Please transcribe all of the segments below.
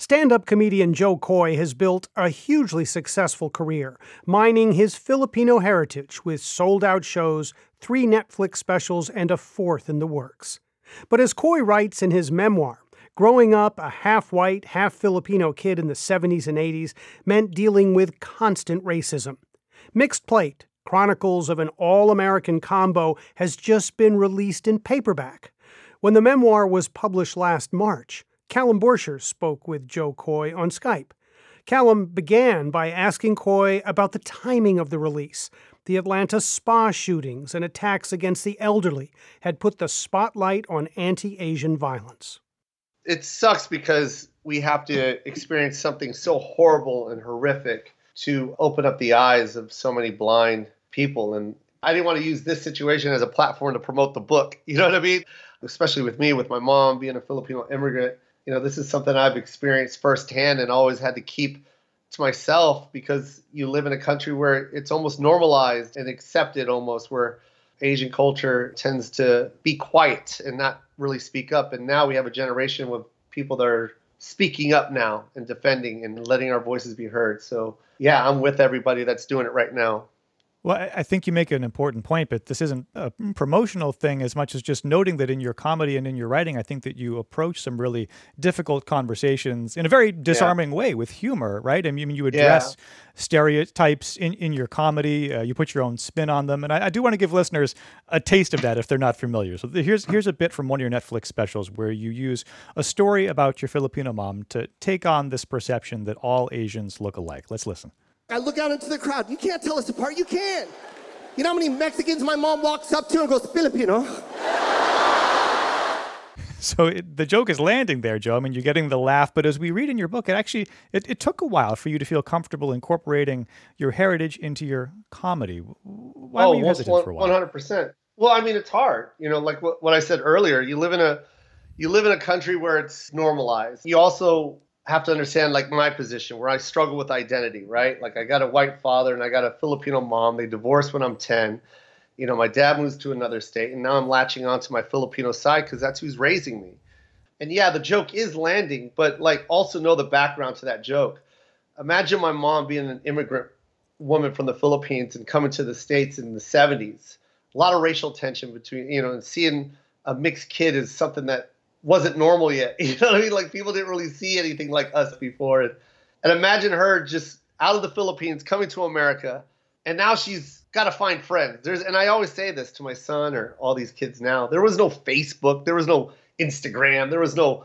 Stand-up comedian Joe Coy has built a hugely successful career, mining his Filipino heritage with sold-out shows, 3 Netflix specials, and a 4th in the works. But as Coy writes in his memoir, growing up a half-white, half-Filipino kid in the 70s and 80s meant dealing with constant racism. Mixed Plate, Chronicles of an All-American Combo, has just been released in paperback. When the memoir was published last March, Callum Borchers spoke with Joe Coy on Skype. Callum began by asking Coy about the timing of the release. The Atlanta spa shootings and attacks against the elderly had put the spotlight on anti-Asian violence. It sucks because we have to experience something so horrible and horrific to open up the eyes of so many blind people. And I didn't want to use this situation as a platform to promote the book. You know what I mean? Especially with me, with my mom being a Filipino immigrant. You know, this is something I've experienced firsthand and always had to keep to myself because you live in a country where it's almost normalized and accepted almost, where Asian culture tends to be quiet and not really speak up. And now we have a generation of people that are speaking up now and defending and letting our voices be heard. So, yeah, I'm with everybody that's doing it right now. Well, I think you make an important point, but this isn't a promotional thing as much as just noting that in your comedy and in your writing, I think that you approach some really difficult conversations in a very disarming way with humor, right? I mean, you address stereotypes in your comedy, you put your own spin on them, and I do want to give listeners a taste of that if they're not familiar. So here's a bit from one of your Netflix specials where you use a story about your Filipino mom to take on this perception that all Asians look alike. Let's listen. I look out into the crowd. You can't tell us apart. You can. You know how many Mexicans my mom walks up to and goes, Filipino? So the joke is landing there, Joe. I mean, you're getting the laugh. But as we read in your book, it took a while for you to feel comfortable incorporating your heritage into your comedy. Why were you hesitant for a while? 100%. Well, I mean, it's hard. You know, like what I said earlier, you live in a country where it's normalized. You also have to understand, like, my position where I struggle with identity, right? Like, I got a white father and I got a Filipino mom. They divorced when I'm 10. You know, my dad moves to another state, and now I'm latching onto my Filipino side because that's who's raising me. And yeah, the joke is landing, but like, also know the background to that joke. Imagine my mom being an immigrant woman from the Philippines and coming to the States in the 70s. A lot of racial tension between, you know, and seeing a mixed kid is something that wasn't normal yet. You know what I mean? Like, people didn't really see anything like us before. And imagine her just out of the Philippines coming to America, and now she's got to find friends. And I always say this to my son or all these kids now. There was no Facebook. There was no Instagram. There was no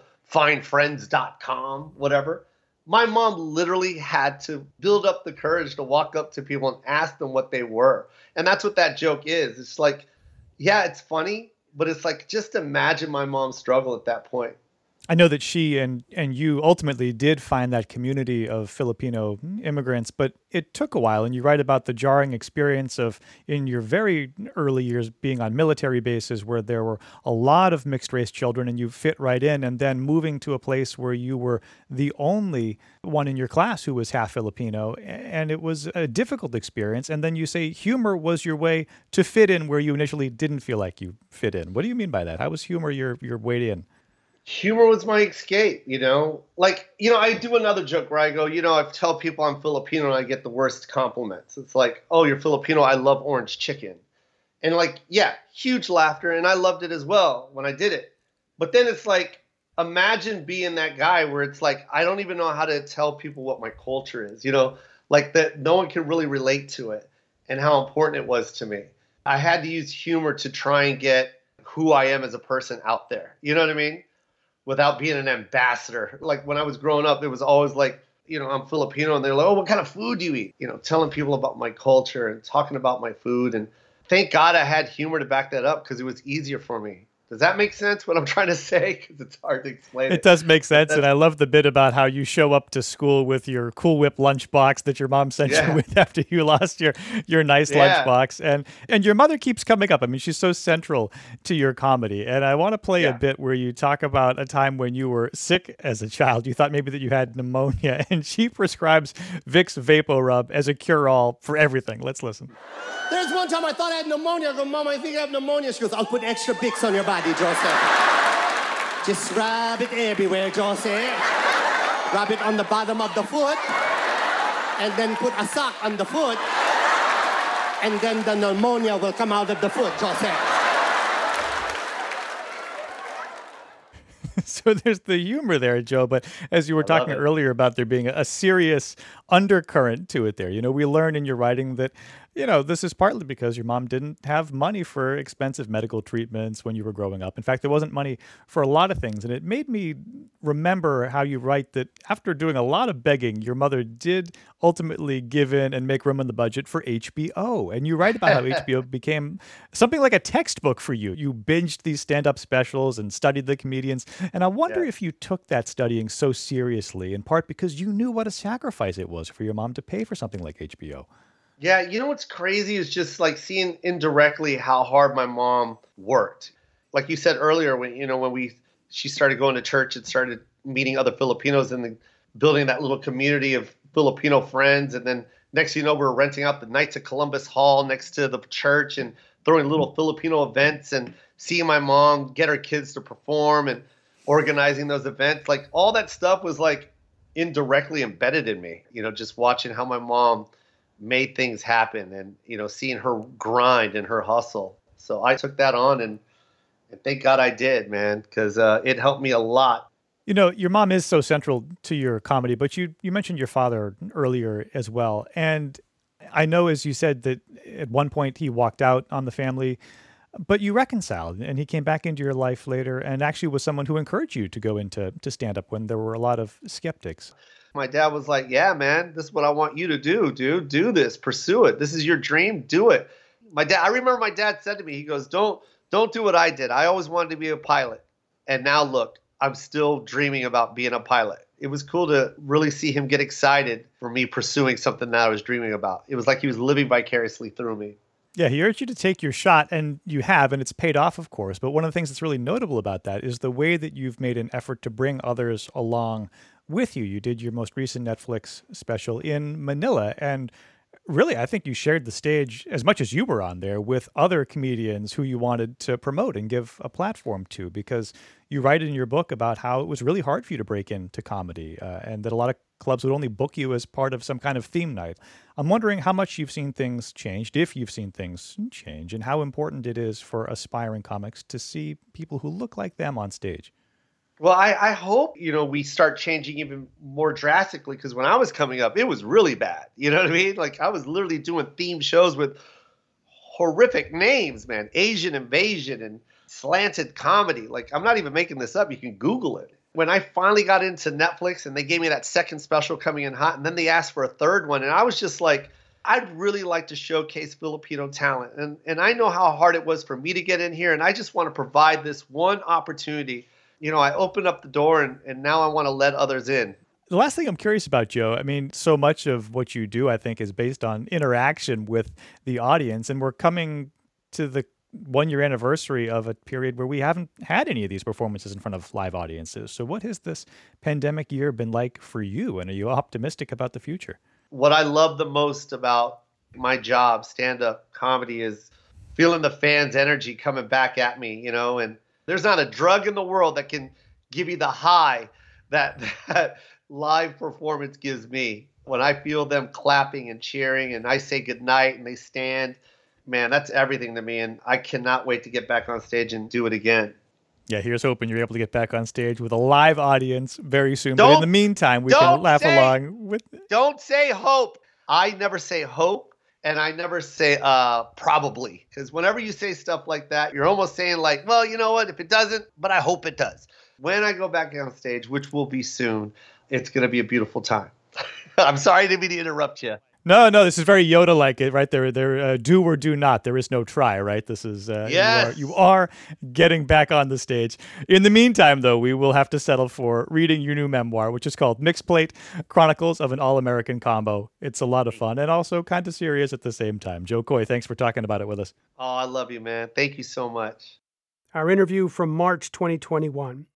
findfriends.com, whatever. My mom literally had to build up the courage to walk up to people and ask them what they were. And that's what that joke is. It's like, yeah, it's funny, but it's like, just imagine my mom's struggle at that point. I know that she and you ultimately did find that community of Filipino immigrants, but it took a while. And you write about the jarring experience of, in your very early years, being on military bases where there were a lot of mixed race children and you fit right in, and then moving to a place where you were the only one in your class who was half Filipino. And it was a difficult experience. And then you say humor was your way to fit in where you initially didn't feel like you fit in. What do you mean by that? How was humor your way in? Humor was my escape, you know? Like, you know, I do another joke where I go, you know, I tell people I'm Filipino and I get the worst compliments. It's like, oh, you're Filipino, I love orange chicken. And like, yeah, huge laughter, and I loved it as well when I did it. But then it's like, imagine being that guy where it's like, I don't even know how to tell people what my culture is, you know? Like, that no one can really relate to it and how important it was to me. I had to use humor to try and get who I am as a person out there. You know what I mean? Without being an ambassador. Like, when I was growing up, it was always like, you know, I'm Filipino, and they're like, oh, what kind of food do you eat? You know, telling people about my culture and talking about my food. And thank God I had humor to back that up because it was easier for me. Does that make sense, what I'm trying to say? Because it's hard to explain it. It does make sense, and I love the bit about how you show up to school with your Cool Whip lunchbox that your mom sent you with after you lost your nice lunchbox. And your mother keeps coming up. I mean, she's so central to your comedy. And I want to play a bit where you talk about a time when you were sick as a child. You thought maybe that you had pneumonia, and she prescribes Vicks VapoRub as a cure-all for everything. Let's listen. There's one time I thought I had pneumonia. I go, Mom, I think I have pneumonia. She goes, I'll put extra Vicks on your body, Joseph. Just rub it everywhere, Joseph. rub it on the bottom of the foot, and then put a sock on the foot, and then the pneumonia will come out of the foot, Jose. So there's the humor there, Joe, but as you were talking earlier about there being a serious undercurrent to it there, we learn in your writing that, this is partly because your mom didn't have money for expensive medical treatments when you were growing up. In fact, there wasn't money for a lot of things. And it made me remember how you write that after doing a lot of begging, your mother did ultimately give in and make room in the budget for HBO. And you write about how HBO became something like a textbook for you. You binged these stand-up specials and studied the comedians. And I wonder if you took that studying so seriously, in part because you knew what a sacrifice it was for your mom to pay for something like HBO. Yeah, what's crazy is just like seeing indirectly how hard my mom worked. Like you said earlier, when she started going to church and started meeting other Filipinos and building that little community of Filipino friends. And then next thing you know, we're renting out the Knights of Columbus Hall next to the church and throwing little Filipino events and seeing my mom get her kids to perform and organizing those events. Like all that stuff was like indirectly embedded in me, just watching how my mom made things happen and, seeing her grind and her hustle. So I took that on and thank God I did, man, because it helped me a lot. Your mom is so central to your comedy, but you mentioned your father earlier as well. And I know, as you said, that at one point he walked out on the family, but you reconciled and he came back into your life later and actually was someone who encouraged you to go into stand-up when there were a lot of skeptics. My dad was like, yeah, man, this is what I want you to do, dude. Do this, pursue it. This is your dream. Do it. I remember my dad said to me, he goes, don't do what I did. I always wanted to be a pilot. And now look, I'm still dreaming about being a pilot. It was cool to really see him get excited for me pursuing something that I was dreaming about. It was like he was living vicariously through me. Yeah, he urged you to take your shot, and you have, and it's paid off, of course. But one of the things that's really notable about that is the way that you've made an effort to bring others along with you. You did your most recent Netflix special in Manila, and really, I think you shared the stage as much as you were on there with other comedians who you wanted to promote and give a platform to, because you write in your book about how it was really hard for you to break into comedy and that a lot of clubs would only book you as part of some kind of theme night. I'm wondering how much you've seen things changed, if you've seen things change, and how important it is for aspiring comics to see people who look like them on stage. Well, I hope, we start changing even more drastically, because when I was coming up, it was really bad. You know what I mean? Like I was literally doing theme shows with horrific names, man. Asian Invasion and slanted comedy. Like I'm not even making this up. You can Google it. When I finally got into Netflix and they gave me that second special coming in hot, and then they asked for a third one. And I was just like, I'd really like to showcase Filipino talent. And I know how hard it was for me to get in here. And I just want to provide this one opportunity. I opened up the door and now I want to let others in. The last thing I'm curious about, Joe, I mean, so much of what you do, I think, is based on interaction with the audience. And we're coming to the 1-year anniversary of a period where we haven't had any of these performances in front of live audiences. So what has this pandemic year been like for you? And are you optimistic about the future? What I love the most about my job, stand-up comedy, is feeling the fans' energy coming back at me, and there's not a drug in the world that can give you the high that live performance gives me. When I feel them clapping and cheering and I say goodnight and they stand, man, that's everything to me. And I cannot wait to get back on stage and do it again. Yeah, here's hoping you're able to get back on stage with a live audience very soon. But in the meantime, we can laugh along with it. Don't say hope. I never say hope. And I never say probably, because whenever you say stuff like that, you're almost saying like, well, you know what, if it doesn't, but I hope it does. When I go back on stage, which will be soon, it's going to be a beautiful time. I'm sorry to interrupt you. No, this is very Yoda-like, right? There, do or do not. There is no try, right? This is yes. You are getting back on the stage. In the meantime, though, we will have to settle for reading your new memoir, which is called Mixed Plate: Chronicles of an All-American Combo. It's a lot of fun and also kind of serious at the same time. Joe Coy, thanks for talking about it with us. Oh, I love you, man. Thank you so much. Our interview from March 2021.